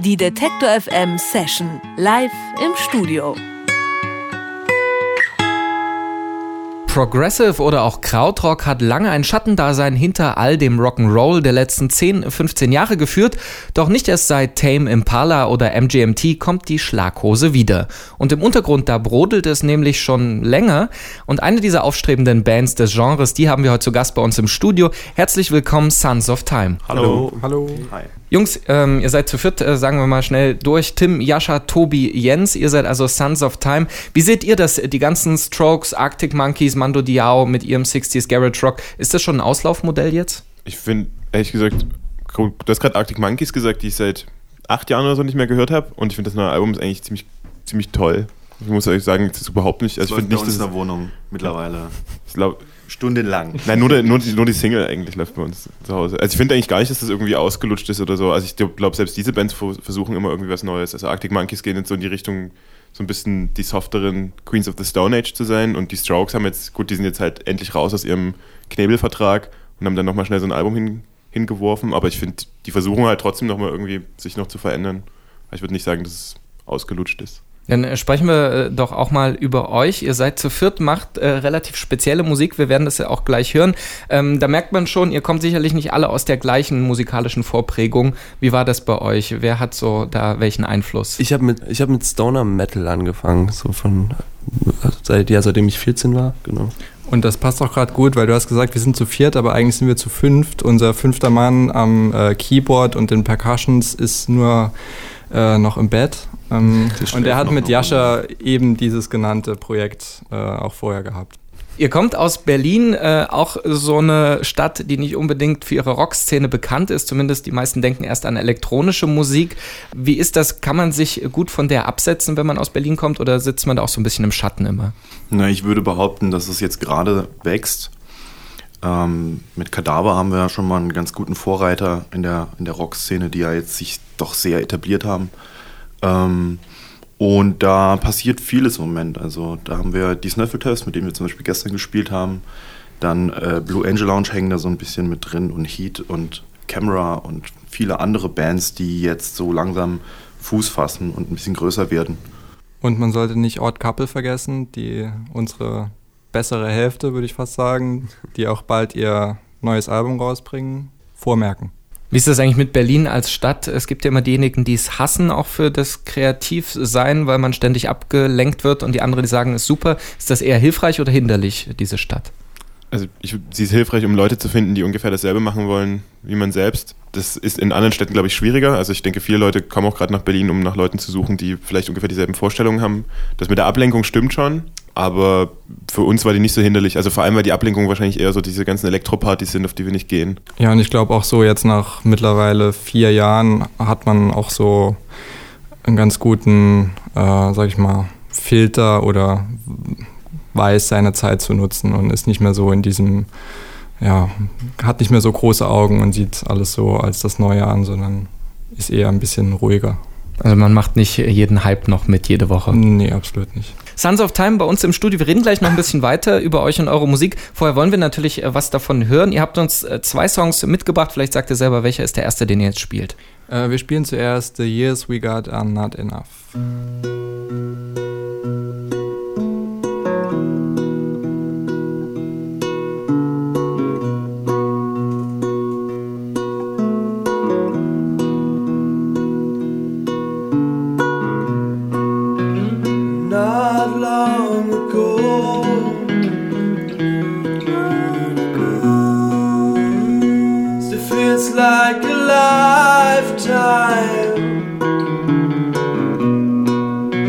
Die Detektor FM Session live im Studio. Progressive oder auch Krautrock hat lange ein Schattendasein hinter all dem Rock'n'Roll der letzten 10, 15 Jahre geführt. Doch nicht erst seit Tame Impala oder MGMT kommt die Schlaghose wieder. Und im Untergrund, da brodelt es nämlich schon länger. Und eine dieser aufstrebenden Bands des Genres, die haben wir heute zu Gast bei uns im Studio. Herzlich willkommen, Sons of Time. Hallo. Hi. Jungs, ihr seid zu viert, sagen wir mal schnell durch. Tim, Jascha, Tobi, Jens, ihr seid also Sons of Time. Wie seht ihr das? Die ganzen Strokes, Arctic Monkeys, Mando Diao mit ihrem 60s Garage Rock. Ist das schon ein Auslaufmodell jetzt? Ich finde, ehrlich gesagt, du hast gerade Arctic Monkeys gesagt, die ich seit 8 Jahren oder so nicht mehr gehört habe. Und ich finde, das neue Album ist eigentlich ziemlich toll. Ich muss euch sagen, das ist überhaupt nicht... Also das ich finde läuft nicht, bei uns in der Wohnung mittlerweile. Ich glaube... Stundenlang. Nein, nur die Single eigentlich läuft bei uns zu Hause. Also ich finde eigentlich gar nicht, dass das irgendwie ausgelutscht ist oder so. Also ich glaube, selbst diese Bands versuchen immer irgendwie was Neues. Also Arctic Monkeys gehen jetzt so in die Richtung, so ein bisschen die softeren Queens of the Stone Age zu sein. Und die Strokes haben jetzt, gut, die sind jetzt halt endlich raus aus ihrem Knebelvertrag und haben dann nochmal schnell so ein Album hingeworfen. Aber ich finde, die versuchen halt trotzdem nochmal irgendwie sich noch zu verändern. Aber ich würde nicht sagen, dass es ausgelutscht ist. Dann sprechen wir doch auch mal über euch. Ihr seid zu viert, macht relativ spezielle Musik. Wir werden das ja auch gleich hören. Da merkt man schon, ihr kommt sicherlich nicht alle aus der gleichen musikalischen Vorprägung. Wie war das bei euch? Wer hat so da welchen Einfluss? Ich hab mit Stoner Metal angefangen, so seitdem ich 14 war, genau. Und das passt auch gerade gut, weil du hast gesagt, wir sind zu viert, aber eigentlich sind wir zu fünft. Unser 5. Mann am Keyboard und den Percussions ist nur noch im Bett. Und er hat mit Jascha eben dieses genannte Projekt auch vorher gehabt. Ihr kommt aus Berlin, auch so eine Stadt, die nicht unbedingt für ihre Rockszene bekannt ist. Zumindest die meisten denken erst an elektronische Musik. Wie ist das? Kann man sich gut von der absetzen, wenn man aus Berlin kommt, oder sitzt man da auch so ein bisschen im Schatten immer? Na, ich würde behaupten, dass es jetzt gerade wächst. Mit Kadaver haben wir ja schon mal einen ganz guten Vorreiter in der Rockszene, die ja jetzt sich doch sehr etabliert haben. Und da passiert vieles im Moment. Also da haben wir die Snuffeltoes, mit denen wir zum Beispiel gestern gespielt haben. Dann Blue Angel Lounge hängen da so ein bisschen mit drin und Heat und Camera und viele andere Bands, die jetzt so langsam Fuß fassen und ein bisschen größer werden. Und man sollte nicht Odd Couple vergessen, die unsere bessere Hälfte, würde ich fast sagen, die auch bald ihr neues Album rausbringen, vormerken. Wie ist das eigentlich mit Berlin als Stadt? Es gibt ja immer diejenigen, die es hassen, auch für das Kreativsein, weil man ständig abgelenkt wird, und die anderen, die sagen, es ist super. Ist das eher hilfreich oder hinderlich, diese Stadt? Also sie ist hilfreich, um Leute zu finden, die ungefähr dasselbe machen wollen wie man selbst. Das ist in anderen Städten, glaube ich, schwieriger. Also ich denke, viele Leute kommen auch gerade nach Berlin, um nach Leuten zu suchen, die vielleicht ungefähr dieselben Vorstellungen haben. Das mit der Ablenkung stimmt schon, aber für uns war die nicht so hinderlich. Also vor allem, weil die Ablenkung wahrscheinlich eher so diese ganzen Elektropartys sind, auf die wir nicht gehen. Ja, und ich glaube auch so jetzt nach mittlerweile 4 Jahren hat man auch so einen ganz guten, sag ich mal, Filter oder weiß, seine Zeit zu nutzen und ist nicht mehr so in diesem, ja, hat nicht mehr so große Augen und sieht alles so als das Neue an, sondern ist eher ein bisschen ruhiger. Also man macht nicht jeden Hype noch mit jede Woche? Nee, absolut nicht. Sons of Time bei uns im Studio. Wir reden gleich noch ein bisschen weiter über euch und eure Musik. Vorher wollen wir natürlich was davon hören. Ihr habt uns 2 Songs mitgebracht. Vielleicht sagt ihr selber, welcher ist der erste, den ihr jetzt spielt? Wir spielen zuerst The Years We Got Are Not Enough. Not long ago, still feels like a lifetime.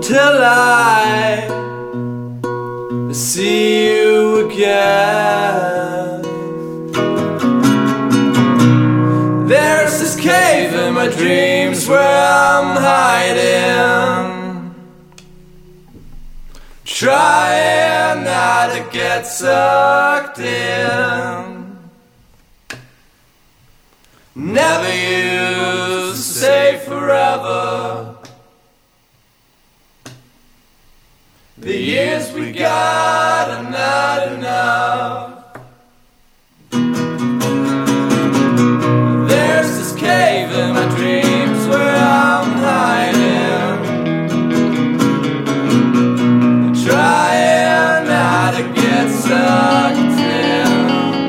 till I see you again. There's this cave in my dreams where I'm hiding, trying not to get sucked in. Never used to say forever. The years we got are not enough. There's this cave in my dreams where I'm hiding, trying not to get sucked in.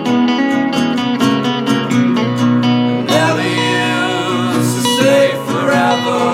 Never used to say forever.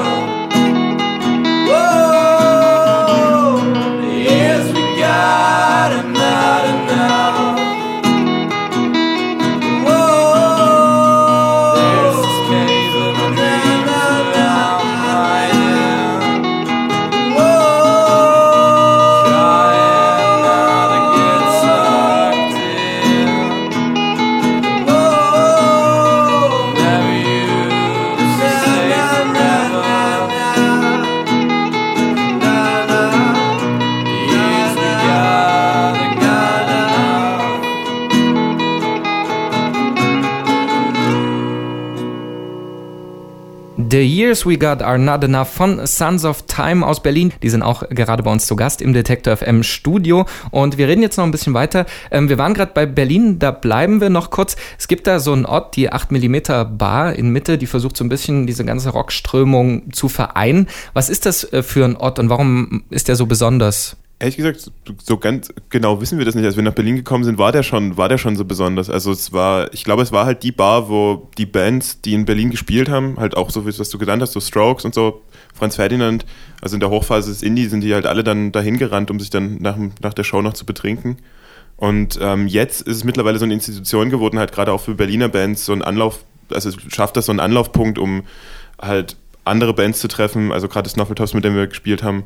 The Years We Got Are Not Enough von Sons of Time aus Berlin. Die sind auch gerade bei uns zu Gast im Detektor FM Studio. Und wir reden jetzt noch ein bisschen weiter. Wir waren gerade bei Berlin, da bleiben wir noch kurz. Es gibt da so einen Ort, die 8mm Bar in Mitte, die versucht so ein bisschen diese ganze Rockströmung zu vereinen. Was ist das für ein Ort und warum ist der so besonders? Ehrlich gesagt, so ganz genau wissen wir das nicht. Als wir nach Berlin gekommen sind, war der schon so besonders. Also ich glaube, es war halt die Bar, wo die Bands, die in Berlin gespielt haben, halt auch so, was du genannt hast, so Strokes und so, Franz Ferdinand, also in der Hochphase des Indie sind die halt alle dann dahin gerannt, um sich dann nach der Show noch zu betrinken. Und jetzt ist es mittlerweile so eine Institution geworden, halt gerade auch für Berliner Bands, so ein Anlauf, also es schafft das so einen Anlaufpunkt, um halt andere Bands zu treffen, also gerade Snuffletops, mit denen wir gespielt haben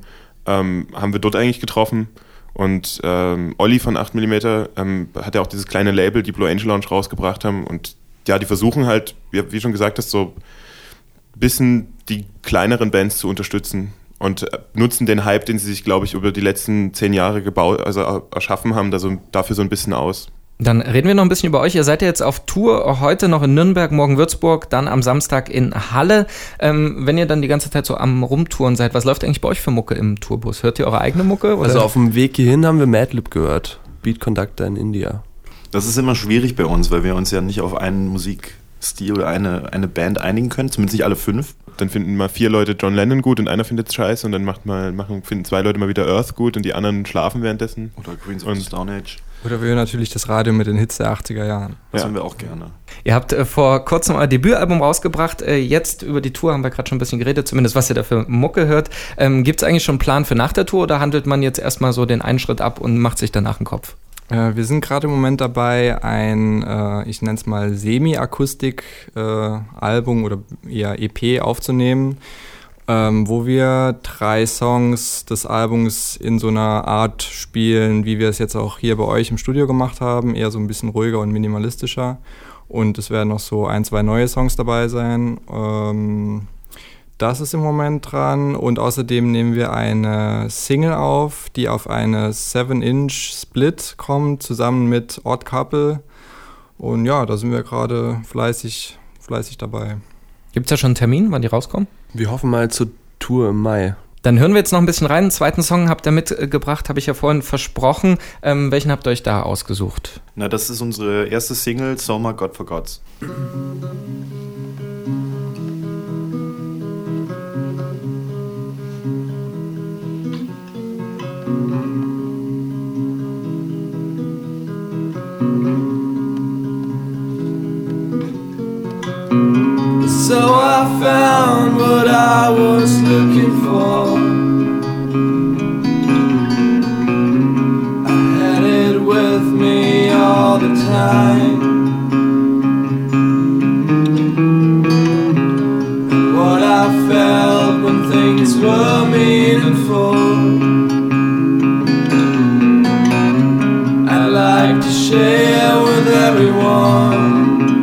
wir dort eigentlich getroffen. Und Olli von 8mm hat ja auch dieses kleine Label, die Blue Angel Lounge, rausgebracht haben. Und ja, die versuchen halt, wie schon gesagt hast, so ein bisschen die kleineren Bands zu unterstützen und nutzen den Hype, den sie sich, glaube ich, über die letzten 10 Jahre erschaffen haben, dafür so ein bisschen aus. Dann reden wir noch ein bisschen über euch. Ihr seid ja jetzt auf Tour, heute noch in Nürnberg, morgen Würzburg, dann am Samstag in Halle. Wenn ihr dann die ganze Zeit so am Rumtouren seid, was läuft eigentlich bei euch für Mucke im Tourbus? Hört ihr eure eigene Mucke? Oder? Also auf dem Weg hierhin haben wir Madlib gehört, Beat Conductor in India. Das ist immer schwierig bei uns, weil wir uns ja nicht auf einen Musikstil oder eine Band einigen können, zumindest nicht alle 5. Dann finden mal 4 Leute John Lennon gut und einer findet es scheiße und dann finden 2 Leute mal wieder Earth gut und die anderen schlafen währenddessen. Oder Queens of the Stone Age. Oder wir hören natürlich das Radio mit den Hits der 80er Jahren. Das hören wir auch gerne. Ihr habt vor kurzem euer Debütalbum rausgebracht. Jetzt über die Tour haben wir gerade schon ein bisschen geredet, zumindest was ihr da für Mucke hört. Gibt es eigentlich schon einen Plan für nach der Tour oder handelt man jetzt erstmal so den einen Schritt ab und macht sich danach einen Kopf? Wir sind gerade im Moment dabei, ein, ich nenne es mal Semi-Akustik-Album oder eher EP aufzunehmen, wo wir 3 Songs des Albums in so einer Art spielen, wie wir es jetzt auch hier bei euch im Studio gemacht haben, eher so ein bisschen ruhiger und minimalistischer. Und es werden noch so 1, 2 neue Songs dabei sein. Das ist im Moment dran und außerdem nehmen wir eine Single auf, die auf eine 7-Inch Split kommt, zusammen mit Odd Couple. Und ja, da sind wir gerade fleißig dabei. Gibt es ja schon einen Termin, wann die rauskommen? Wir hoffen mal zur Tour im Mai. Dann hören wir jetzt noch ein bisschen rein. Einen zweiten Song habt ihr mitgebracht, habe ich ja vorhin versprochen. Welchen habt ihr euch da ausgesucht? Na, das ist unsere erste Single, Soma God for Gods. So I found what I was looking for. I had it with me all the time. And what I felt when things days were meaningful. I'd like to share with everyone.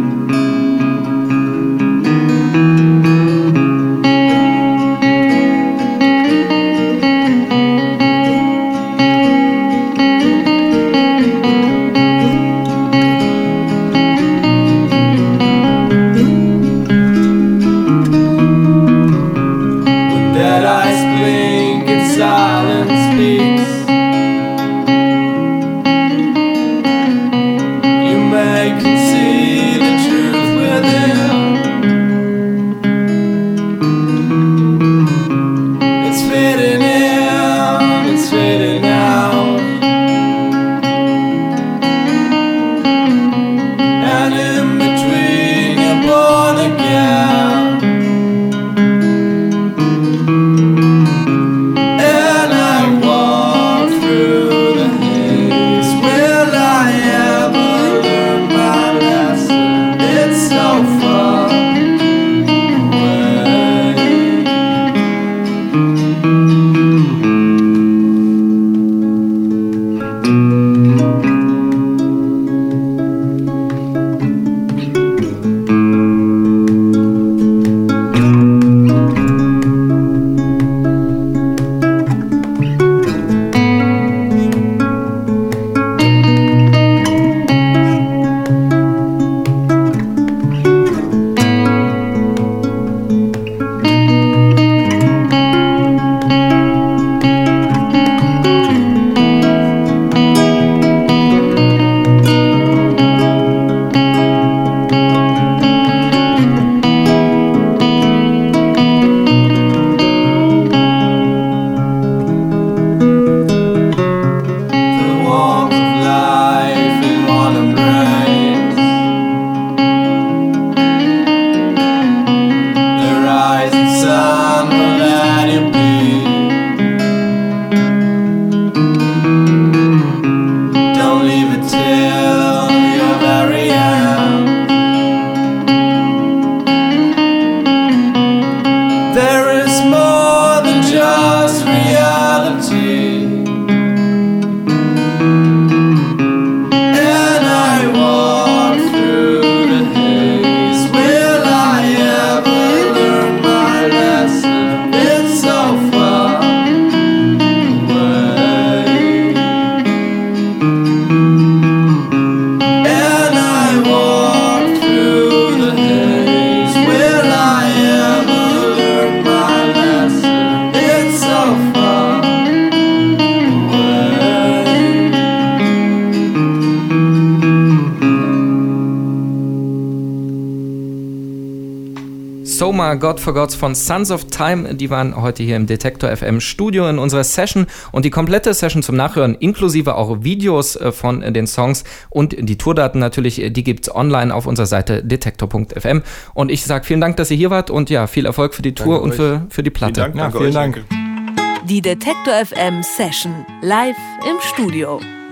Soma, God Forgots von Sons of Time, die waren heute hier im Detektor FM Studio in unserer Session und die komplette Session zum Nachhören, inklusive auch Videos von den Songs und die Tourdaten natürlich, die gibt's online auf unserer Seite detektor.fm und ich sage vielen Dank, dass ihr hier wart und ja, viel Erfolg für die Tour und für die Platte. Vielen Dank. Vielen Dank. Die Detektor FM Session live im Studio.